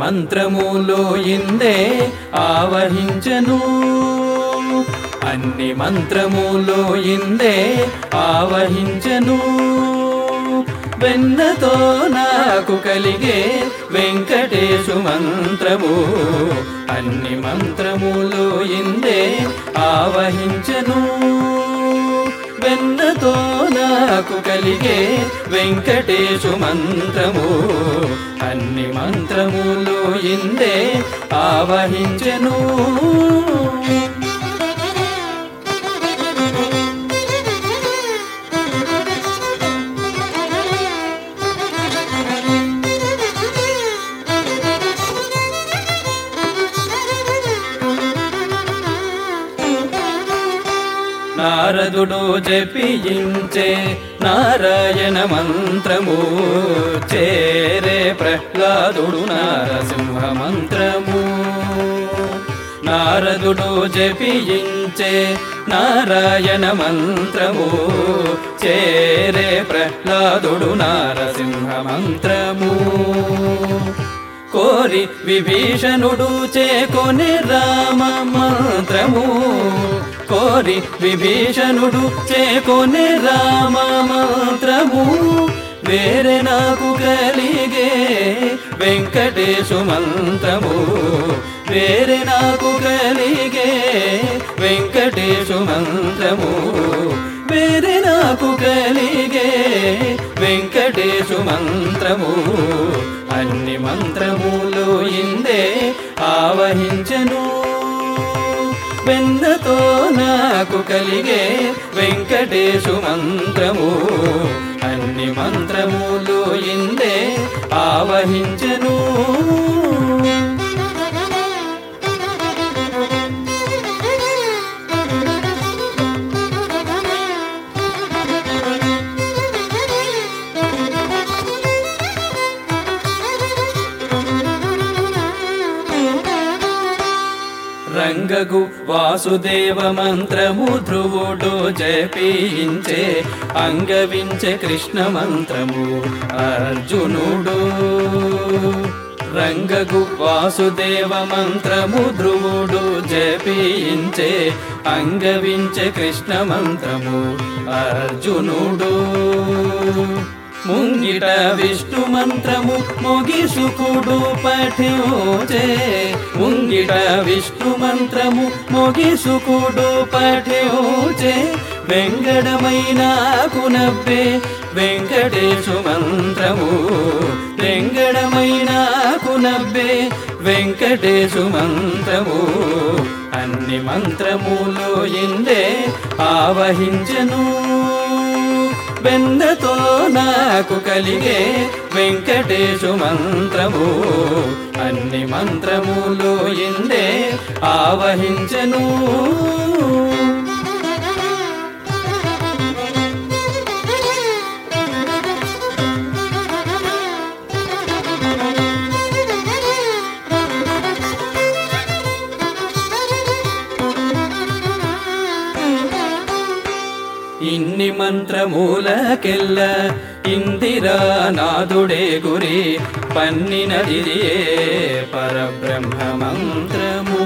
మంత్రములో ఇందే ఆవహించెను అన్ని మంత్రములో ఇందే ఆవహించెను వెన్నతో నాకు కలిగే వెంకటేశు మంత్రము అన్ని మంత్రములో ఇందే ఆవహించెను వెన్నతో నాకు కలిగే వెంకటేశు మంత్రము అన్ని మంత్రములో ఇందే ఆవహించెను నారదుడు జపించే నారాయణ మంత్రము చేరే ప్రహ్లాదుడు నారసింహ మంత్రము నారదుడు జపించే నారాయణ మంత్రము చేరే ప్రహ్లాదుడు నారసింహ మంత్రము కోరి విభీషణుడు చేకొనే రామ మంత్రము కోరి విభీషణుడు చేకొనే రామ మంత్రము వేరే నాకు కలిగే వెంకటేశు మంత్రము వేరే నాకు కలిగే వెంకటేశు మంత్రము వేరే నాకు కలిగే వెంకటేశు మంత్రము అన్ని మంత్రములో ఇందే ఆవహించెను వెన్నతో నాకు కలిగే వెంకటేశు మంత్రము అన్ని మంత్రములో ఇందే ఆవహించెను రంగగు వాసుదేవ మంత్రము ధ్రువుడు జపించే అంగవించే కృష్ణ మంత్రము అర్జునుడు రంగగు వాసుదేవ మంత్రము ధ్రువుడు జపించే అంగవించే కృష్ణ మంత్రము అర్జునుడు ముంగిట విష్ణు మంత్రము మొగిసుకుడు పఠ్యోచే ముంగిట విష్ణు మంత్రము మొగిసుకుడు పఠ్యోచే వెంకటమైన కునబ్బే వెంకటేశు మంత్రము వెంకటమైన కునబ్బే వెంకటేశు మంత్రము అన్ని మంత్రములో ఇందే ఆవహించెను వెన్నతో నాకు కలిగే వెంకటేశు మంత్రము అన్ని మంత్రములో ఇందే ఆవహించెను ఇన్ని మంత్రమూలకెల్ల ఇందిరా నాదుడే గురి పన్నినదియే పరబ్రహ్మ మంత్రము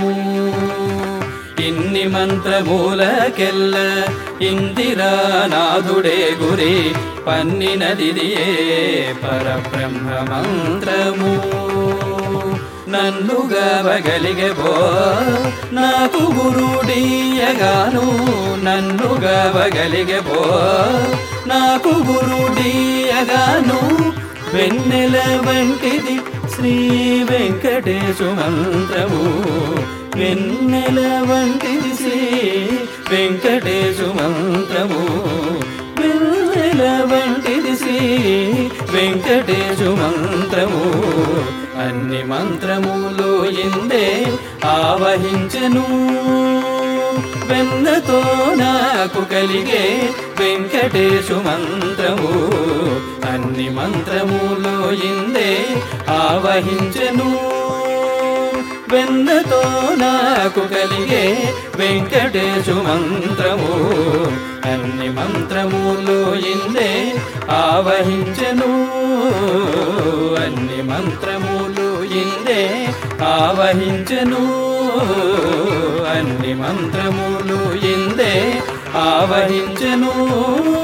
ఇన్ని మంత్రమూలకెల్ల ఇందిరా నాదుడే గురి పన్నినదియే పరబ్రహ్మ మంత్రము నన్ను గవగలిగబో నాకు గురుడీయగాను నన్ను గవగలిగబో నాకు గురుడీయగాను వెన్నెల వంటిది శ్రీ వెంకటేశు మంత్రము వెన్నెల వంటిది శ్రీ వెంకటేశు మంత్రము వెన్నెల వంటిది శ్రీ వెంకటేశు మంత్రము అన్ని మంత్రములో ఇందే ఆవహించెను వెన్నతో నాకు కలిగే వెంకటేశు మంత్రము అన్ని మంత్రములో ఇందే ఆవహించెను వెన్నతో నాకు కలిగే వెంకటేశు మంత్రము అన్ని మంత్రములో ఇందే ఆవహించెను అన్ని మంత్రములు ఇందే ఆవహించెను అన్ని మంత్రములు ఇందే ఆవహించెను